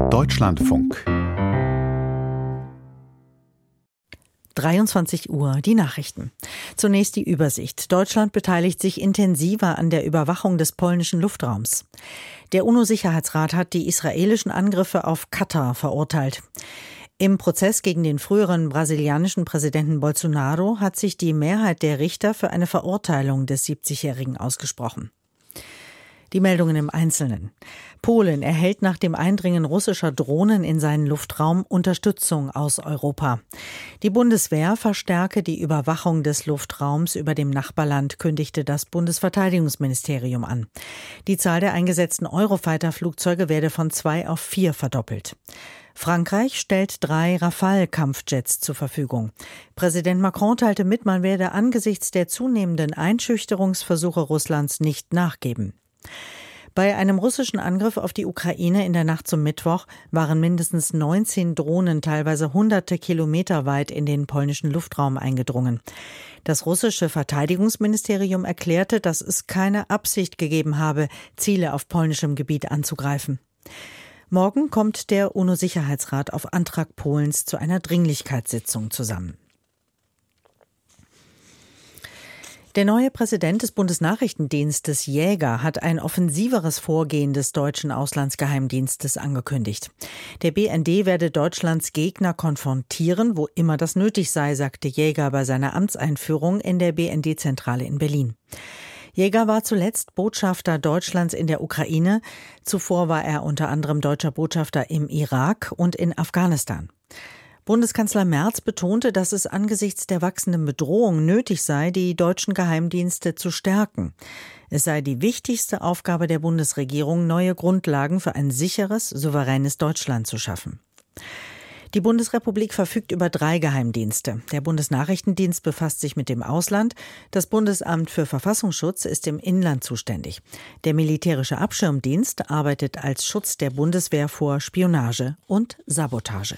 Deutschlandfunk 23 Uhr, die Nachrichten. Zunächst die Übersicht. Deutschland beteiligt sich intensiver an der Überwachung des polnischen Luftraums. Der UNO-Sicherheitsrat hat die israelischen Angriffe auf Katar verurteilt. Im Prozess gegen den früheren brasilianischen Präsidenten Bolsonaro hat sich die Mehrheit der Richter für eine Verurteilung des 70-Jährigen ausgesprochen. Die Meldungen im Einzelnen. Polen erhält nach dem Eindringen russischer Drohnen in seinen Luftraum Unterstützung aus Europa. Die Bundeswehr verstärke die Überwachung des Luftraums über dem Nachbarland, kündigte das Bundesverteidigungsministerium an. Die Zahl der eingesetzten Eurofighter-Flugzeuge werde von 2 auf 4 verdoppelt. Frankreich stellt 3 Rafale-Kampfjets zur Verfügung. Präsident Macron teilte mit, man werde angesichts der zunehmenden Einschüchterungsversuche Russlands nicht nachgeben. Bei einem russischen Angriff auf die Ukraine in der Nacht zum Mittwoch waren mindestens 19 Drohnen teilweise hunderte Kilometer weit in den polnischen Luftraum eingedrungen. Das russische Verteidigungsministerium erklärte, dass es keine Absicht gegeben habe, Ziele auf polnischem Gebiet anzugreifen. Morgen kommt der UNO-Sicherheitsrat auf Antrag Polens zu einer Dringlichkeitssitzung zusammen. Der neue Präsident des Bundesnachrichtendienstes Jäger hat ein offensiveres Vorgehen des deutschen Auslandsgeheimdienstes angekündigt. Der BND werde Deutschlands Gegner konfrontieren, wo immer das nötig sei, sagte Jäger bei seiner Amtseinführung in der BND-Zentrale in Berlin. Jäger war zuletzt Botschafter Deutschlands in der Ukraine. Zuvor war er unter anderem deutscher Botschafter im Irak und in Afghanistan. Bundeskanzler Merz betonte, dass es angesichts der wachsenden Bedrohung nötig sei, die deutschen Geheimdienste zu stärken. Es sei die wichtigste Aufgabe der Bundesregierung, neue Grundlagen für ein sicheres, souveränes Deutschland zu schaffen. Die Bundesrepublik verfügt über 3 Geheimdienste. Der Bundesnachrichtendienst befasst sich mit dem Ausland. Das Bundesamt für Verfassungsschutz ist im Inland zuständig. Der militärische Abschirmdienst arbeitet als Schutz der Bundeswehr vor Spionage und Sabotage.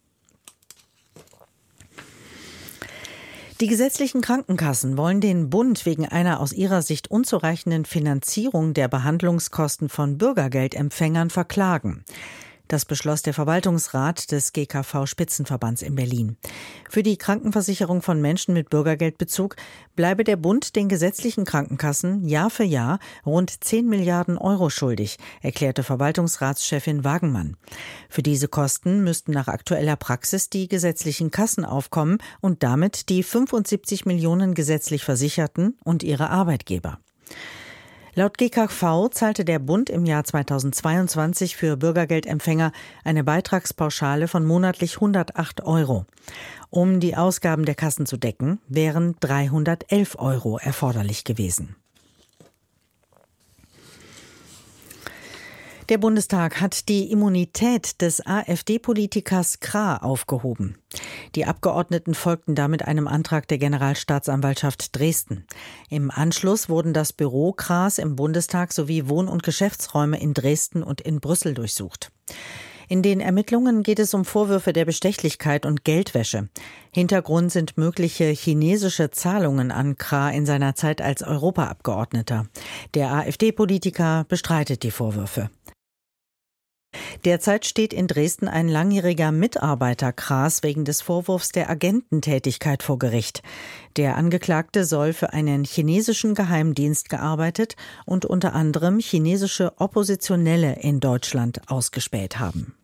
Die gesetzlichen Krankenkassen wollen den Bund wegen einer aus ihrer Sicht unzureichenden Finanzierung der Behandlungskosten von Bürgergeldempfängern verklagen. Das beschloss der Verwaltungsrat des GKV-Spitzenverbands in Berlin. Für die Krankenversicherung von Menschen mit Bürgergeldbezug bleibe der Bund den gesetzlichen Krankenkassen Jahr für Jahr rund 10 Milliarden Euro schuldig, erklärte Verwaltungsratschefin Wagenmann. Für diese Kosten müssten nach aktueller Praxis die gesetzlichen Kassen aufkommen und damit die 75 Millionen gesetzlich Versicherten und ihre Arbeitgeber. Laut GKV zahlte der Bund im Jahr 2022 für Bürgergeldempfänger eine Beitragspauschale von monatlich 108 Euro. Um die Ausgaben der Kassen zu decken, wären 311 Euro erforderlich gewesen. Der Bundestag hat die Immunität des AfD-Politikers Krah aufgehoben. Die Abgeordneten folgten damit einem Antrag der Generalstaatsanwaltschaft Dresden. Im Anschluss wurden das Büro Krahs im Bundestag sowie Wohn- und Geschäftsräume in Dresden und in Brüssel durchsucht. In den Ermittlungen geht es um Vorwürfe der Bestechlichkeit und Geldwäsche. Hintergrund sind mögliche chinesische Zahlungen an Krah in seiner Zeit als Europaabgeordneter. Der AfD-Politiker bestreitet die Vorwürfe. Derzeit steht in Dresden ein langjähriger Mitarbeiter Krahs wegen des Vorwurfs der Agententätigkeit vor Gericht. Der Angeklagte soll für einen chinesischen Geheimdienst gearbeitet und unter anderem chinesische Oppositionelle in Deutschland ausgespäht haben.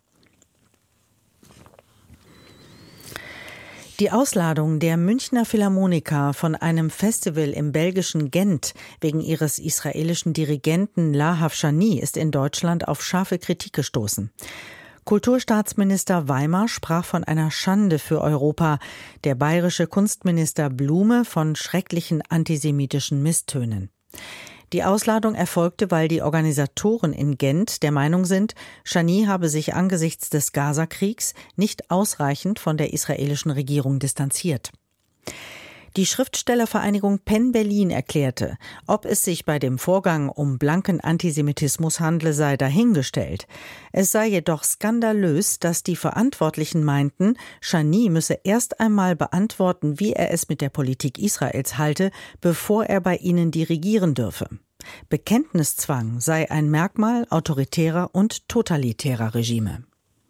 Die Ausladung der Münchner Philharmoniker von einem Festival im belgischen Gent wegen ihres israelischen Dirigenten Lahav Shani ist in Deutschland auf scharfe Kritik gestoßen. Kulturstaatsminister Weimar sprach von einer Schande für Europa, der bayerische Kunstminister Blume von schrecklichen antisemitischen Misstönen. Die Ausladung erfolgte, weil die Organisatoren in Gent der Meinung sind, Shani habe sich angesichts des Gazakriegs nicht ausreichend von der israelischen Regierung distanziert. Die Schriftstellervereinigung PEN Berlin erklärte, ob es sich bei dem Vorgang um blanken Antisemitismus handle, sei dahingestellt. Es sei jedoch skandalös, dass die Verantwortlichen meinten, Shani müsse erst einmal beantworten, wie er es mit der Politik Israels halte, bevor er bei ihnen dirigieren dürfe. Bekenntniszwang sei ein Merkmal autoritärer und totalitärer Regime.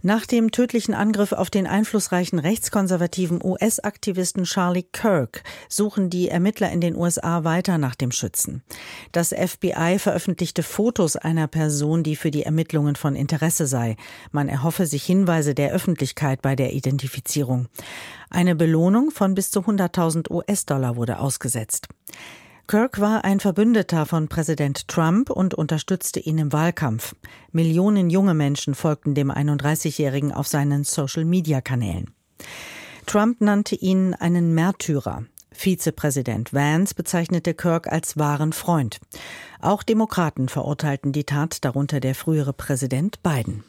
Nach dem tödlichen Angriff auf den einflussreichen rechtskonservativen US-Aktivisten Charlie Kirk suchen die Ermittler in den USA weiter nach dem Schützen. Das FBI veröffentlichte Fotos einer Person, die für die Ermittlungen von Interesse sei. Man erhoffe sich Hinweise der Öffentlichkeit bei der Identifizierung. Eine Belohnung von bis zu 100.000 US-Dollar wurde ausgesetzt. Kirk war ein Verbündeter von Präsident Trump und unterstützte ihn im Wahlkampf. Millionen junge Menschen folgten dem 31-Jährigen auf seinen Social-Media-Kanälen. Trump nannte ihn einen Märtyrer. Vizepräsident Vance bezeichnete Kirk als wahren Freund. Auch Demokraten verurteilten die Tat, darunter der frühere Präsident Biden.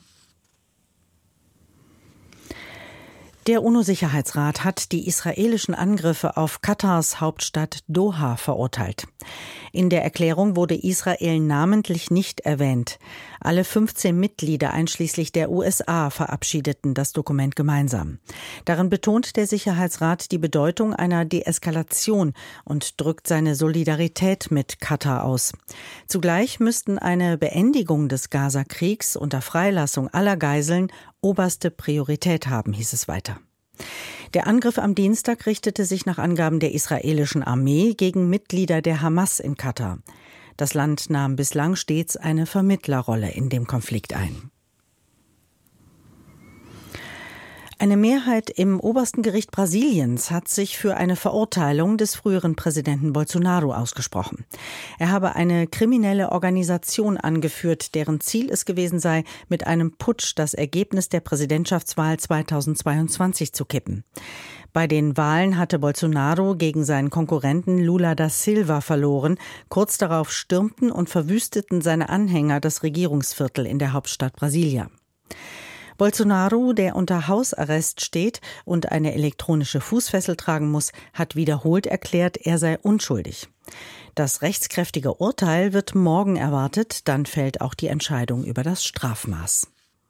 Der UNO-Sicherheitsrat hat die israelischen Angriffe auf Katars Hauptstadt Doha verurteilt. In der Erklärung wurde Israel namentlich nicht erwähnt. Alle 15 Mitglieder einschließlich der USA verabschiedeten das Dokument gemeinsam. Darin betont der Sicherheitsrat die Bedeutung einer Deeskalation und drückt seine Solidarität mit Katar aus. Zugleich müssten eine Beendigung des Gaza-Kriegs unter Freilassung aller Geiseln oberste Priorität haben, hieß es weiter. Der Angriff am Dienstag richtete sich nach Angaben der israelischen Armee gegen Mitglieder der Hamas in Katar. Das Land nahm bislang stets eine Vermittlerrolle in dem Konflikt ein. Eine Mehrheit im obersten Gericht Brasiliens hat sich für eine Verurteilung des früheren Präsidenten Bolsonaro ausgesprochen. Er habe eine kriminelle Organisation angeführt, deren Ziel es gewesen sei, mit einem Putsch das Ergebnis der Präsidentschaftswahl 2022 zu kippen. Bei den Wahlen hatte Bolsonaro gegen seinen Konkurrenten Lula da Silva verloren. Kurz darauf stürmten und verwüsteten seine Anhänger das Regierungsviertel in der Hauptstadt Brasilia. Bolsonaro, der unter Hausarrest steht und eine elektronische Fußfessel tragen muss, hat wiederholt erklärt, er sei unschuldig. Das rechtskräftige Urteil wird morgen erwartet, dann fällt auch die Entscheidung über das Strafmaß.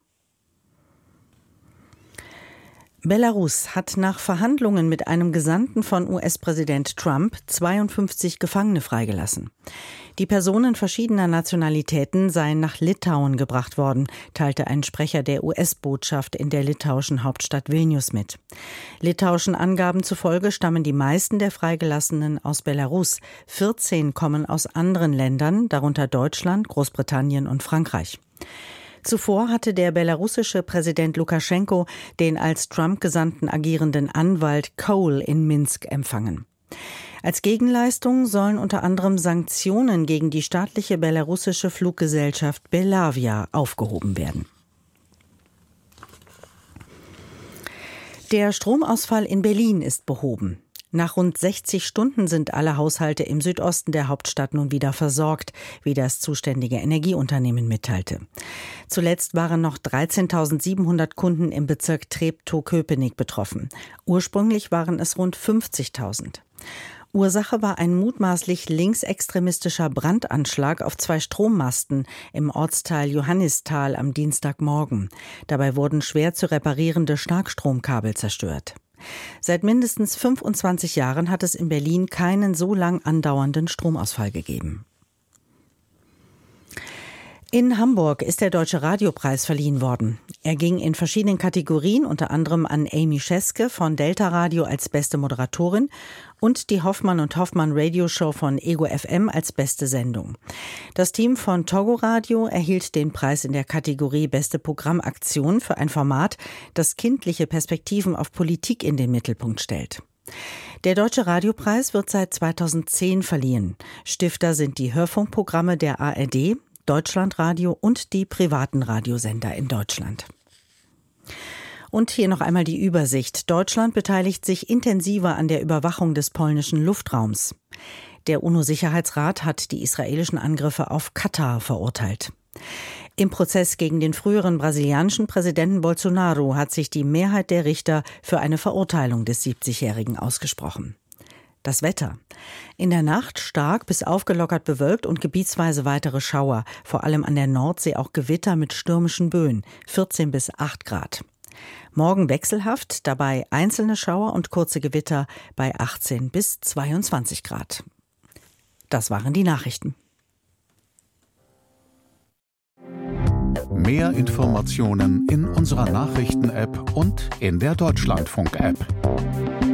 Belarus hat nach Verhandlungen mit einem Gesandten von US-Präsident Trump 52 Gefangene freigelassen. Die Personen verschiedener Nationalitäten seien nach Litauen gebracht worden, teilte ein Sprecher der US-Botschaft in der litauischen Hauptstadt Vilnius mit. Litauischen Angaben zufolge stammen die meisten der Freigelassenen aus Belarus. 14 kommen aus anderen Ländern, darunter Deutschland, Großbritannien und Frankreich. Zuvor hatte der belarussische Präsident Lukaschenko den als Trump-Gesandten agierenden Anwalt Cole in Minsk empfangen. Als Gegenleistung sollen unter anderem Sanktionen gegen die staatliche belarussische Fluggesellschaft Belavia aufgehoben werden. Der Stromausfall in Berlin ist behoben. Nach rund 60 Stunden sind alle Haushalte im Südosten der Hauptstadt nun wieder versorgt, wie das zuständige Energieunternehmen mitteilte. Zuletzt waren noch 13.700 Kunden im Bezirk Treptow-Köpenick betroffen. Ursprünglich waren es rund 50.000. Ursache war ein mutmaßlich linksextremistischer Brandanschlag auf 2 Strommasten im Ortsteil Johannisthal am Dienstagmorgen. Dabei wurden schwer zu reparierende Starkstromkabel zerstört. Seit mindestens 25 Jahren hat es in Berlin keinen so lang andauernden Stromausfall gegeben. In Hamburg ist der Deutsche Radiopreis verliehen worden. Er ging in verschiedenen Kategorien, unter anderem an Amy Scheske von Delta Radio als beste Moderatorin und die Hoffmann und Hoffmann Radioshow von Ego FM als beste Sendung. Das Team von Togo Radio erhielt den Preis in der Kategorie Beste Programmaktion für ein Format, das kindliche Perspektiven auf Politik in den Mittelpunkt stellt. Der Deutsche Radiopreis wird seit 2010 verliehen. Stifter sind die Hörfunkprogramme der ARD, Deutschlandradio und die privaten Radiosender in Deutschland. Und hier noch einmal die Übersicht. Deutschland beteiligt sich intensiver an der Überwachung des polnischen Luftraums. Der UNO-Sicherheitsrat hat die israelischen Angriffe auf Katar verurteilt. Im Prozess gegen den früheren brasilianischen Präsidenten Bolsonaro hat sich die Mehrheit der Richter für eine Verurteilung des 70-Jährigen ausgesprochen. Das Wetter. In der Nacht stark bis aufgelockert bewölkt und gebietsweise weitere Schauer. Vor allem an der Nordsee auch Gewitter mit stürmischen Böen. 14 bis 8 Grad. Morgen wechselhaft, dabei einzelne Schauer und kurze Gewitter bei 18 bis 22 Grad. Das waren die Nachrichten. Mehr Informationen in unserer Nachrichten-App und in der Deutschlandfunk-App.